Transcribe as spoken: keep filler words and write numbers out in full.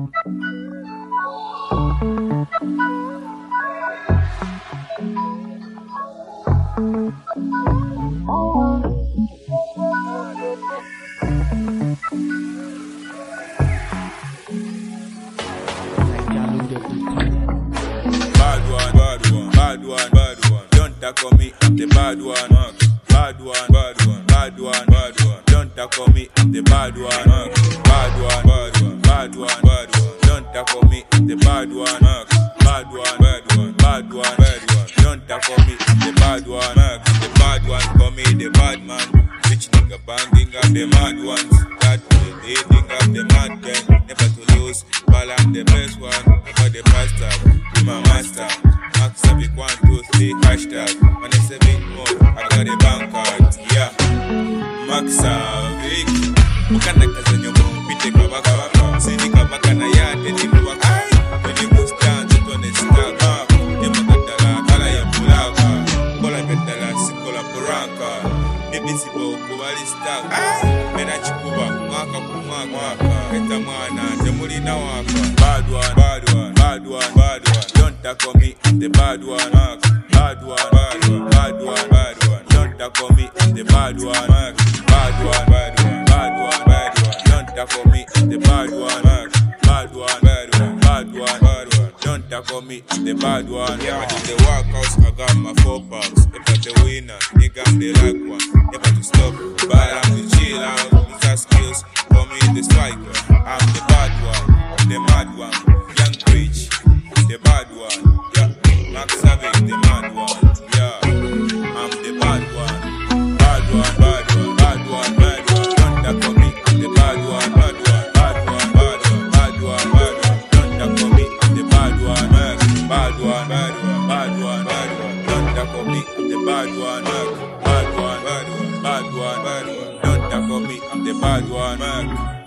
Bad one, bad one, don't tackle me, I'm the bad one. Bad one, bad one, bad one, bad one, don't tackle me, I'm the bad one. Bad one, bad one, bad one, bad one, don't tackle me, I'm the bad one. Bad one, bad one, bad one, bad one, don't tackle me, I'm the bad one. The bad one, call me the bad man. Rich nigga banging up the mad ones. That way, dating up the mad gang. Never to lose, while I'm the best one. I got the pastor, be my master. Max Savic one, two, three, hashtag. When I say big more, I got a bank card, yeah. Max Savic. Mukana kaza nyomo, pite kabaka waka. Sini kabaka na yate ni mwaka. When you go stand, you don't stack up. Yema katala, kala ya mulaka. Kola betala, sikola poranka. Nibi sibo, kubali stack. Mena chikuba, mwaka kumwaka. Eta mwana, temuli na waka. Bad one, bad one, bad one, bad one. Don't tackle me, I'm the bad one. Bad one, bad one, bad one, bad one. Don't tackle me, I'm the bad one. Bad one, bad one, bad one, bad one. Don't tackle me, I'm the bad one. Bad one, bad one, bad one, bad one. Don't tackle me, I'm the bad one. Yeah, I did the workouts, I got my four packs. If I'm the winner, nigga, I'm the right one. Never to stop, but I'm the chill out. These are skills, call me the striker. I'm the bad one, the mad one. Young Preach, the bad one. Yeah, Max Savic, the mad one. Yeah, I'm the bad one. Bad one, bad one, bad one, bad one. Don't tackle me, I'm the bad one. Bad one, bad one, bad one, bad one, bad one. Don't tackle me, I'm the bad one. Bad one, bad one, bad one, bad one. Don't tackle me, I'm the bad one. Bad one, bad one, bad one, bad one. Don't tackle me, I'm the bad one.